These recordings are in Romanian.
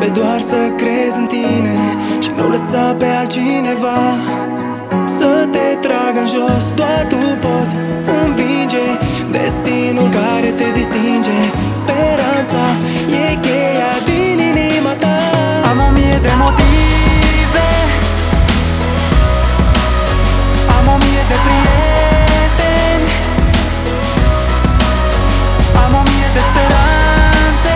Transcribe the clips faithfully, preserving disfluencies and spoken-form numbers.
Trebuie doar să crezi în tine și nu lăsa pe altcineva să te tragă în jos. Doar tu poți învinge destinul care te distinge. Speranța e cheia din inima ta. Am o mie de motive, am o mie de prieteni, am o mie de speranțe.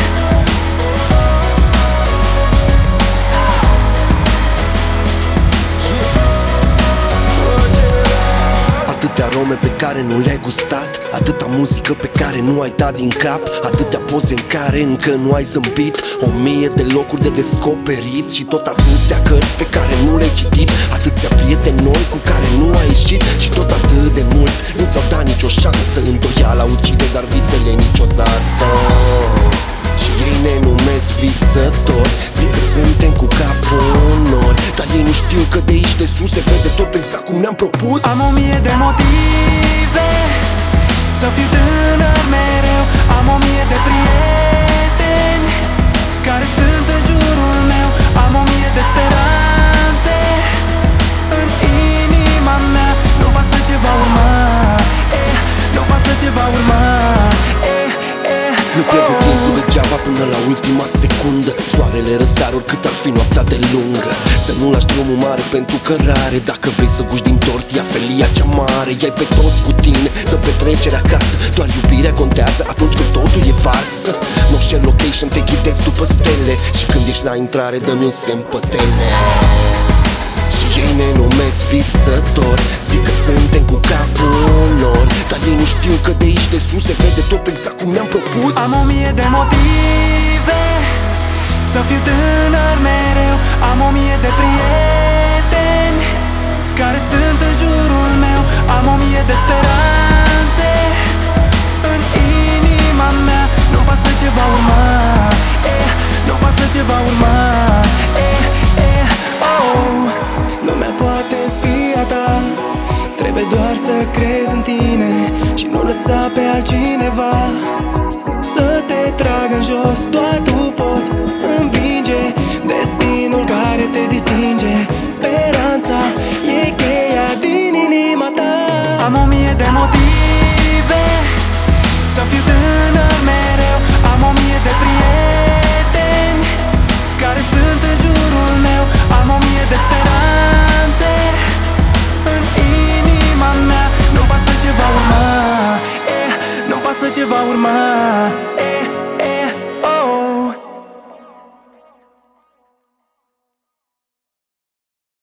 Atâtea arome pe care nu le-ai gustat, atâta muzică pe care nu ai dat din cap, atâtea poze în care încă nu ai zâmbit, o mie de locuri de descoperit și tot atâtea cărți pe care nu le-ai citit, atâția prieteni noi cu care nu ai ieșit și tot atât de mulți nu ți-au dat nicio șansă. Îndoiala ucide, dar visele niciodată. Și ei ne numesc visători, zic că suntem cu capul în nori, dar ei nu știu că de aici de sus se vede tot exact cum ne-am propus. Am o mie de motive să fiu tânăr mereu, am o mie de prieteni care sunt în jurul meu, am o mie de speranțe în inima mea. Nu pasă ce va urma, eh, nu pasă ce va urma, eh, eh, Nu pierde oh. timpul degeaba până la ultima secundă. Soarele răsare oricât ar fi noaptea de lungă. Să nu lași drumul mare pentru cărare. Dacă vrei să guși din tort, ia felia cea mare. Ia-i pe toți cu tine, dă petrecerea acasă. Doar iubirea contează atunci când totul e farsă. No share location, te ghidezi după stele și când ești la intrare, dă-mi un semn pe tele. Și ei ne numesc visători, zic că suntem cu capul în nori, dar ei nu știu că de aici de sus se vede tot exact cum ne-am propus. Am o mie de motive să fiu tânăr mereu, am o mie de prieteni care sunt în jurul meu, am o mie de speranțe în inima mea. Nu pasă ce va urma, eh, nu pasă ce va urma, eh, eh, oh. Lumea poate fi a ta, trebuie doar să crezi în tine și nu lăsa pe altcineva să te tragă în jos. Doar tu poți învinge destinul care te distinge. Speranța e cheia din inima ta. Am o mie de motive să fiu tânăr mereu, am o mie de prieteni care sunt în jurul meu, am o mie de speranțe în inima mea. Nu pasă ce va urma, eh, nu pasă ce va urma.